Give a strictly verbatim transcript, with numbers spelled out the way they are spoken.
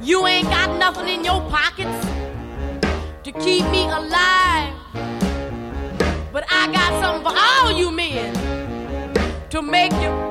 You ain't got nothing in your pockets to keep me alive, but I got something for all you men to make you